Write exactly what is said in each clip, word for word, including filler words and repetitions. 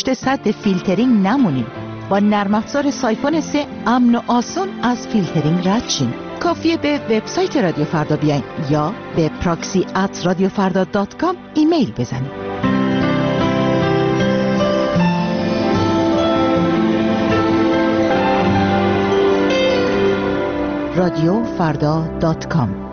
پشت سد فیلترینگ نمونیم. با نرم افزار سایفون سه امن و آسون از فیلترینگ رد شیم. کافیه به وبسایت رادیو فردا بیاین یا به پراکسی ات رادیو فردا دات کام ایمیل بزنید. رادیو فردا دات کام.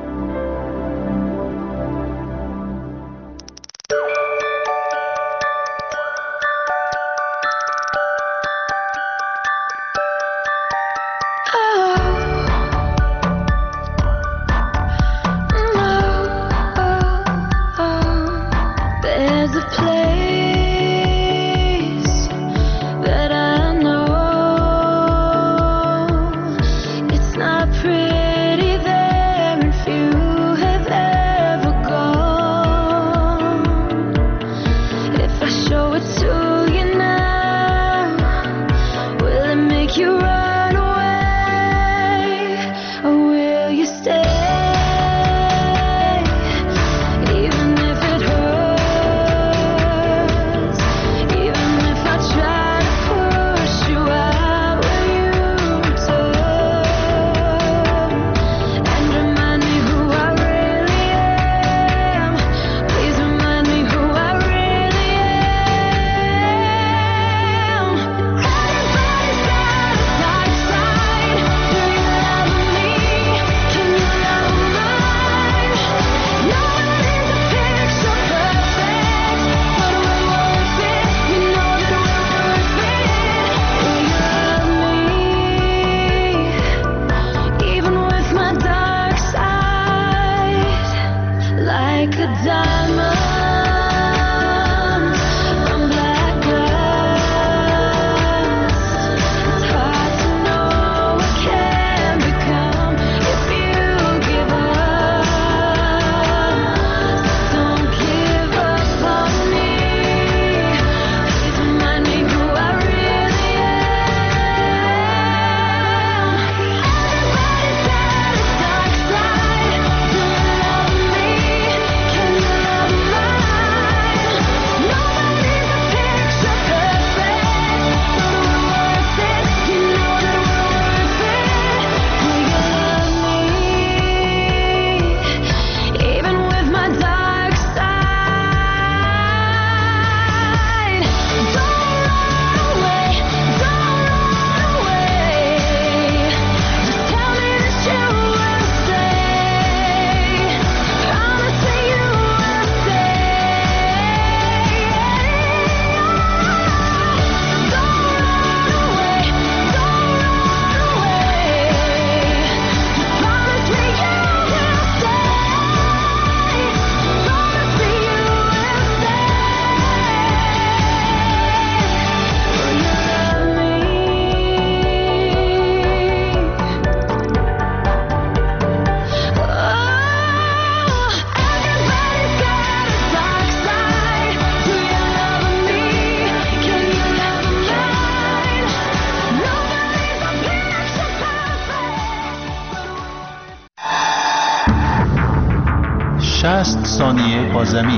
شصت ثانیه با زمین.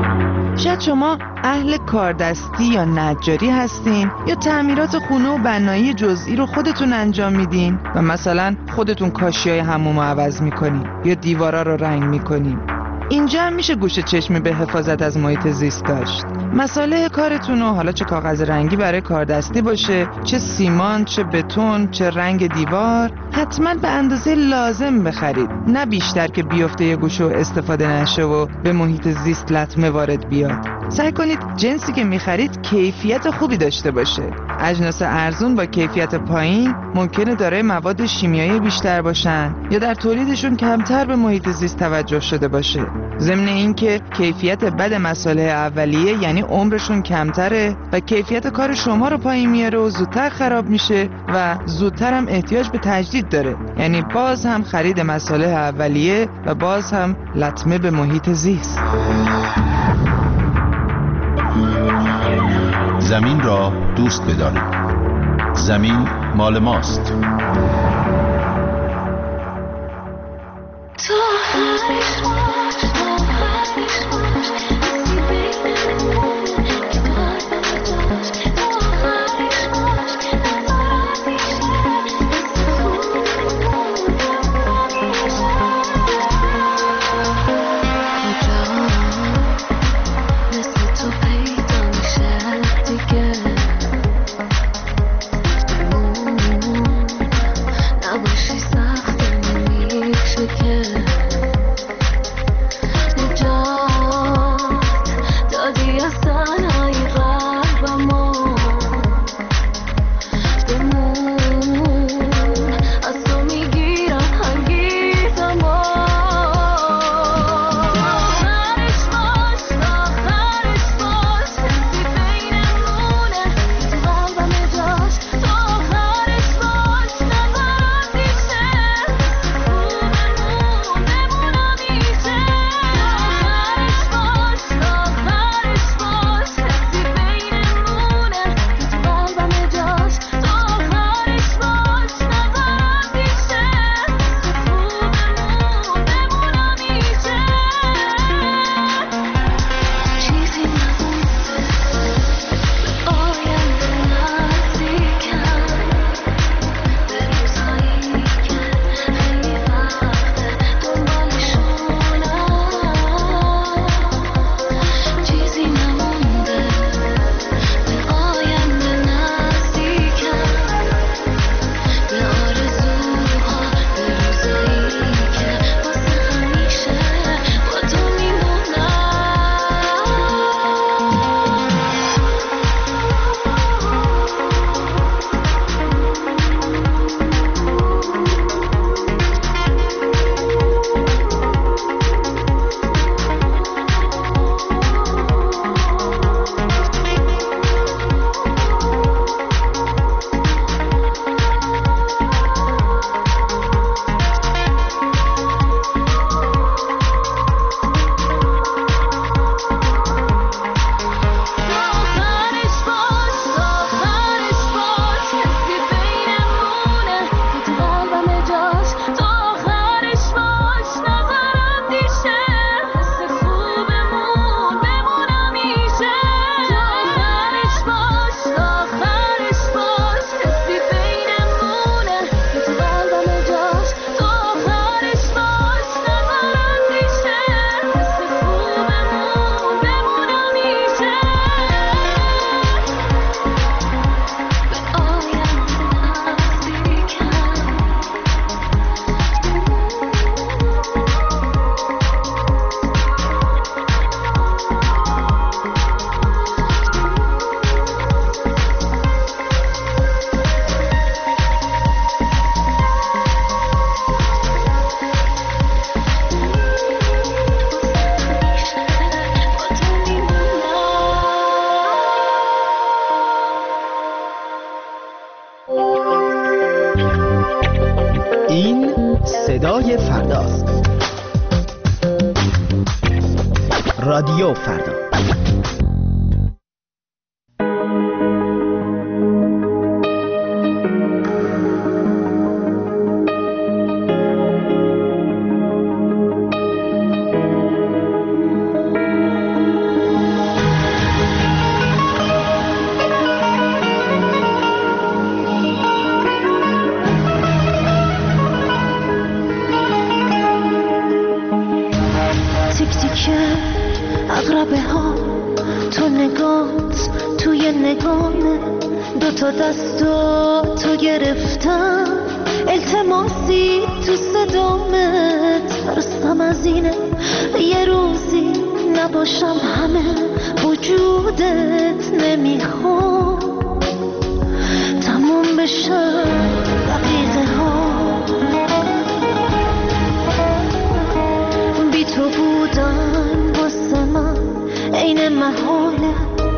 شاید شما اهل کاردستی یا نجاری هستین یا تعمیرات خونه و بنایی جزئی رو خودتون انجام میدین و مثلا خودتون کاشیای حموم رو عوض میکنین یا دیوارا رو رنگ میکنین. اینجا هم میشه گوش چشمی به حفاظت از محیط زیست داشت. مساله کارتون رو، حالا چه کاغذ رنگی برای کاردستی باشه، چه سیمان، چه بتون، چه رنگ دیوار، حتما به اندازه لازم بخرید، نه بیشتر که بیفته یه گوشه و استفاده نشه و به محیط زیست لطمه وارد بیاد. سعی کنید جنسی که میخرید کیفیت خوبی داشته باشه. اجناس ارزون با کیفیت پایین ممکنه دارای مواد شیمیایی بیشتر باشن یا در تولیدشون کمتر به محیط زیست توجه شده باشه. ضمن این که کیفیت بد مساله اولیه یعنی عمرشون کمتره و کیفیت کار شما رو پایین میاره و زودتر خراب میشه و زودتر هم احتیاج به تجدید داره. یعنی باز هم خرید مساله اولیه و باز هم لطمه به محیط زیست. زمین را دوست بدارید. زمین مال ماست. صدای فرداست. رادیو فردا. عقربه ها تو نگات توی نگامه، دو تا دستو تو گرفتم، التماسی تو صدامه، ترسم از اینه یه روزی نباشم همه وجودت، نمیخوام تموم بشه دقیقه ها، بی تو بودن واسه من عین محاله،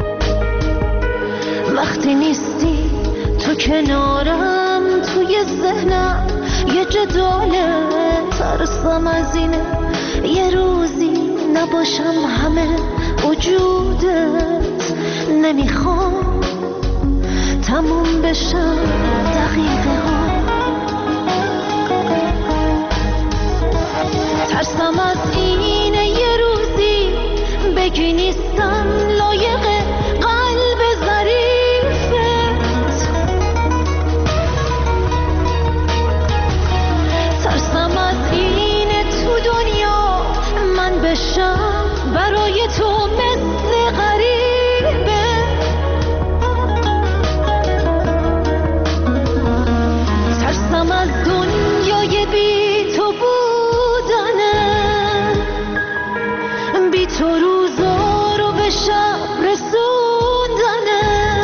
وقتی نیستی تو کنارم توی ذهنم یه جداله، ترسم از اینه یه روزی نباشم همه وجودت، نمیخوام تموم بشه دقیقه ها، ترسم از اینه یه روزی بگی نیستم لایق قلب ظریفت، ترسم از اینه تو دنیا من بشم برای تو مثل غریبه، ترسم از دنیای بی تو بودنه، بی تو روزا رو به شب رسوندنه،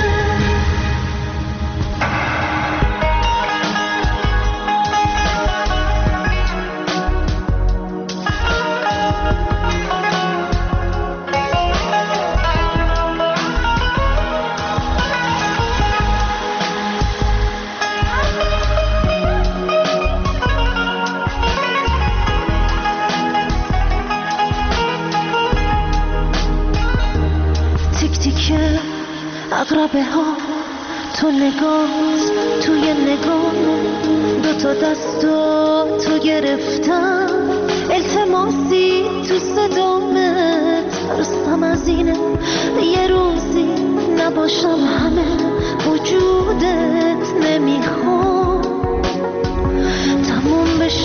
عقربه ها تو نگات توی نگاه، دو تا دستو تو گرفتم، التماسی تو صدامه، ترسم از اینه یه روزی نباشم همه وجودت، نمیخوام تموم بشه